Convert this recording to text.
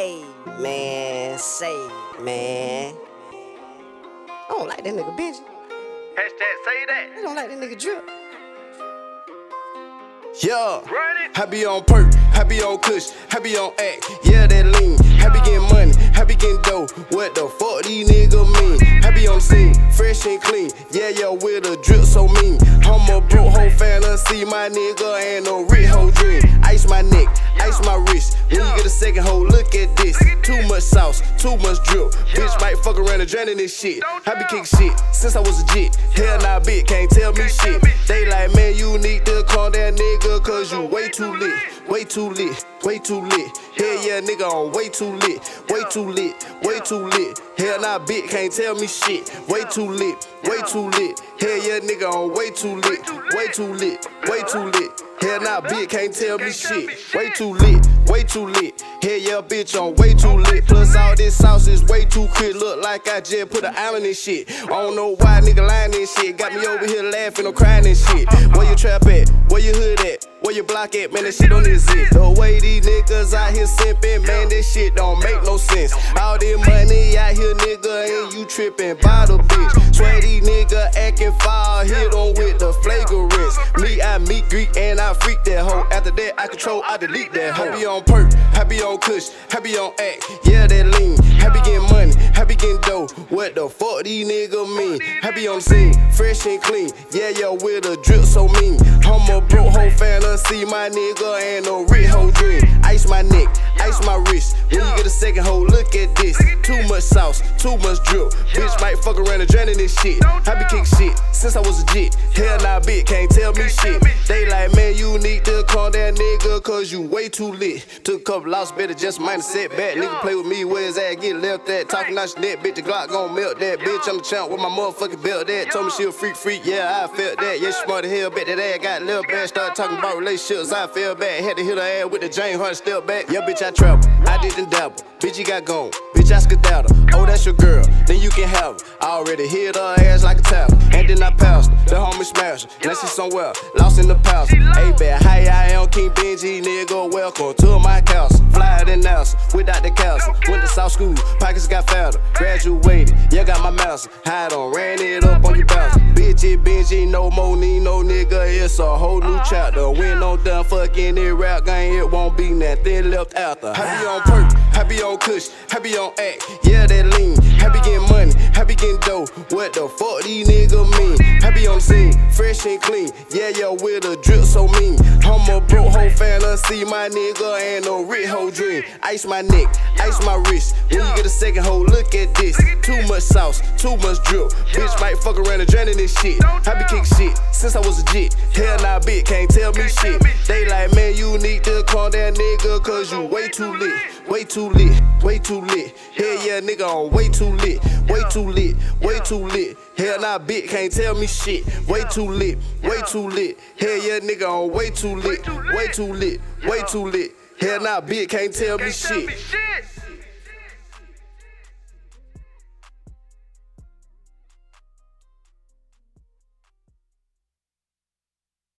Say, man. I don't like that nigga bitch. Hashtag say that. I don't like that nigga drip. Yeah, I be on perk, I be on kush, I be on act, yeah that lean. I be getting money, I be getting dough, what the fuck these niggas mean? I be on the scene, fresh and clean, yeah with a drip so mean. I'm a broke hoe fantasy, my nigga ain't no rich hoe dream. Ice my neck, ice my wrist, when you get a second hoe, look at this. Too much sauce, too much drip, bitch might fuck around and drown in this shit. I be kicking shit, since I was a jit, hell nah bitch, can't tell me shit. They like man you need to calm down nigga, cause you way too lit, way too lit, way too lit. Hell yeah, nigga on way too lit, way too lit, way too lit. Hell nah, bitch can't tell me shit. Way too lit, way too lit. Hell yeah, nigga on way too lit, way too lit, way too lit. Hell nah, bitch can't tell me shit. Way too lit, way too lit. Hell yeah, bitch on way too lit. Plus all this sauce is way too quick. Look like I just put an island in shit. I don't know why nigga lying and shit. Got me over here laughing or crying and shit. Where you trap at? Where you hood at? Where you block at? Man, that shit don't exist. The way these niggas out here simping, man, this shit don't make no sense. All this money out here, nigga, and you tripping by the bitch. Swear these nigga acting foul, hit on with the flagrants. Me, I meet Greek and I freak that hoe. After that, I control, I delete that hoe. I be on perk, I be on kush, I be on act, yeah, that lean. I be getting money, I be getting dough. What the fuck these niggas mean? I be on the scene, fresh and clean, yeah, with a drip so mean. I'm a broke hoe fantasy, my nigga ain't no rich hoe dream. Ice my neck, ice my wrist, when you get a second hoe, look at this. Too much sauce, too much drip, bitch might fuck around and drown in this shit. I be kicking shit, since I was a jit, hell nah bitch, can't tell me shit. They like man you need to calm down nigga, cause you way too lit. Took a couple loss, better just minor setback. Nigga play with me, where his ass get left at. Talking out your neck, bitch, the Glock gon' melt that. Bitch, I'm the champ with my motherfucking belt that. Told me she a freak, yeah, I felt that. Yeah, she smart as hell, bet that ass got left bad. Started talking about relationships, I fell back. Had to hit her ass with the James Harden step back. Yeah, bitch, I travel, I didn't dabble. Bitch, you got gone, bitch, I skedaddle. Oh, that's your girl, then you can have her. I already hit her ass like a towel. And then I passed her, the homie smashed her. Now she somewhere, lost in the past. Hey, bad, hi, I am King Benji, nigga, welcome to my castle. Flyer than NASA, without the castle. Went to South School, pockets got fatter. Graduated, yeah, got my master. Hide on, ran it up on your bounce. Bitch, it Benji, no more need no nigga, it's a whole new chapter. When no done fucking it rap gang, it won't be nothing left after. I be on perk, I be on kush, I be on act, yeah, that lean. I be getting money, I be getting dough. What the fuck these niggas mean? I be on the scene, fresh and clean, yeah, with a drip so mean. I'm a broke hoe fantasy, my nigga ain't no rich hoe dream. Ice my neck, ice my wrist, when you get a second hoe, look at this. Too much sauce, too much drip, bitch might fuck around and drown in this shit. I be kicking shit, since I was a jit, hell nah bitch, can't tell me shit. They like man you need to calm down nigga, cause you way too lit, way too lit, way too lit. Hell yeah nigga on way too lit, way too lit, way too lit. Hell nah bitch, can't tell me shit. Way too lit, way too lit. Hell yeah nigga on way too lit, way too lit, way too lit. Hell nah bitch, can't tell me shit.